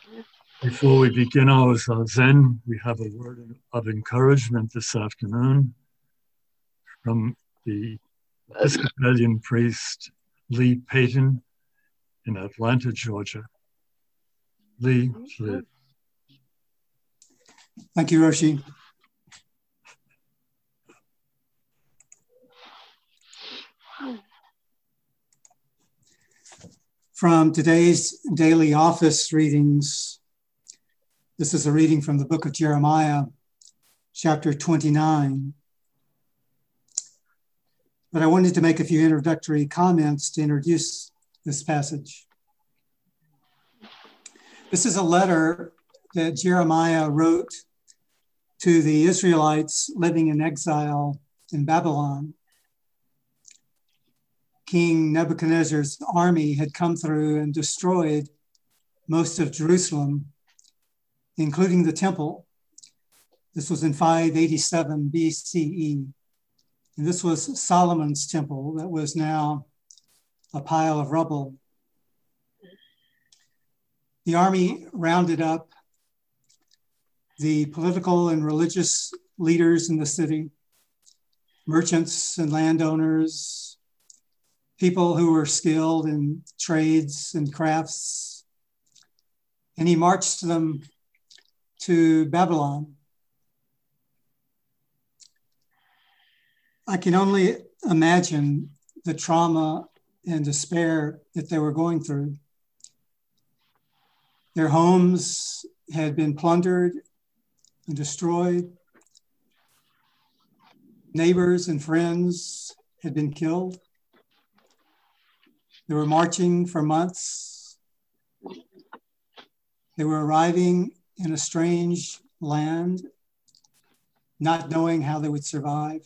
Before we begin our Zazen, we have a word of encouragement this afternoon from the Episcopalian priest Lee Payton in Atlanta, Georgia. Lee, please. Thank you, Roshi. From today's daily office readings, this is a reading from the book of Jeremiah, chapter 29. But I wanted to make a few introductory comments to introduce this passage. This is a letter that Jeremiah wrote to the Israelites living in exile in Babylon. King Nebuchadnezzar's army had come through and destroyed most of Jerusalem, including the temple. This was in 587 BCE. And this was Solomon's temple that was now a pile of rubble. The army rounded up the political and religious leaders in the city, merchants and landowners, people who were skilled in trades and crafts, and he marched them to Babylon. I can only imagine the trauma and despair that they were going through. Their homes had been plundered and destroyed. Neighbors and friends had been killed. They were marching for months. They were arriving in a strange land, not knowing how they would survive.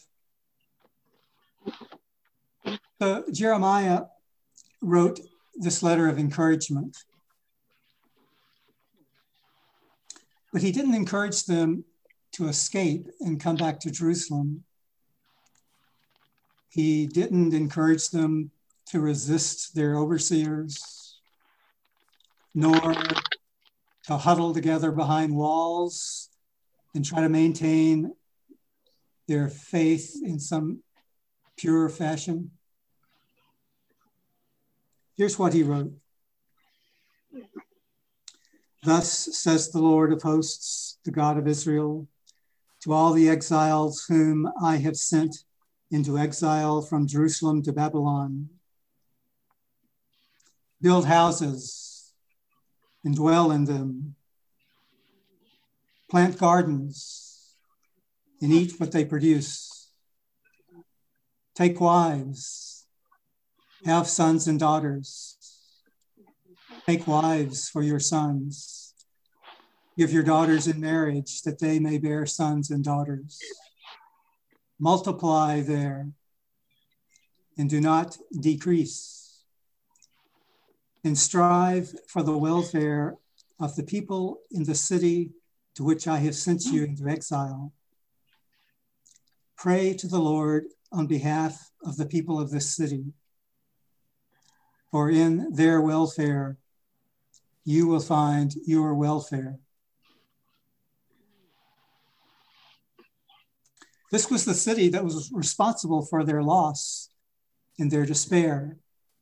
So Jeremiah wrote this letter of encouragement. But he didn't encourage them to escape and come back to Jerusalem. He didn't encourage them to resist their overseers, nor to huddle together behind walls and try to maintain their faith in some pure fashion. Here's what he wrote. Thus says the Lord of hosts, the God of Israel, to all the exiles whom I have sent into exile from Jerusalem to Babylon. Build houses and dwell in them. Plant gardens and eat what they produce. Take wives, have sons and daughters. Take wives for your sons. Give your daughters in marriage that they may bear sons and daughters. Multiply there and do not decrease. And strive for the welfare of the people in the city to which I have sent you into exile. Pray to the Lord on behalf of the people of this city, for in their welfare you will find your welfare. This was the city that was responsible for their loss and their despair.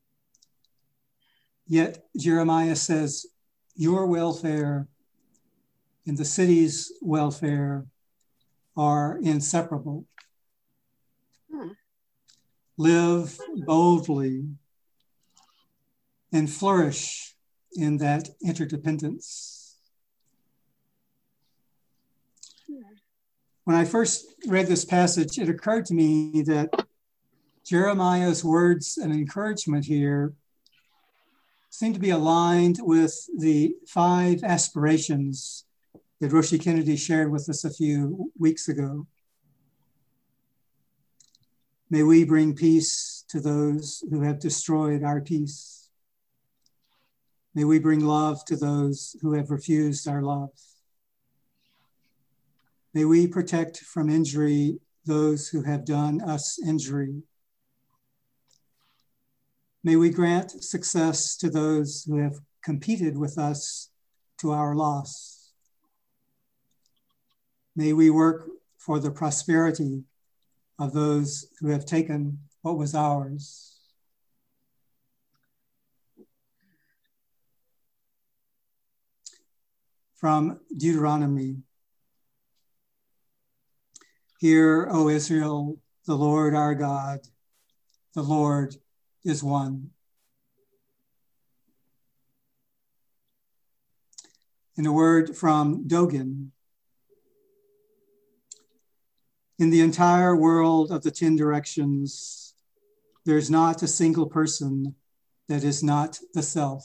Yet Jeremiah says, your welfare and the city's welfare are inseparable. Live boldly and flourish in that interdependence. When I first read this passage, it occurred to me that Jeremiah's words and encouragement here seem to be aligned with the 5 aspirations that Roshi Kennedy shared with us a few weeks ago. May we bring peace to those who have destroyed our peace. May we bring love to those who have refused our love. May we protect from injury those who have done us injury. May we grant success to those who have competed with us to our loss. May we work for the prosperity of those who have taken what was ours. From Deuteronomy. Hear, O Israel, the Lord our God, the Lord is one. In a word from Dogen, in the entire world of the 10 directions, there's not a single person that is not the self.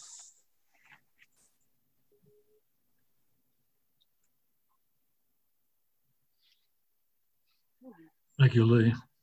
Thank you, Lee.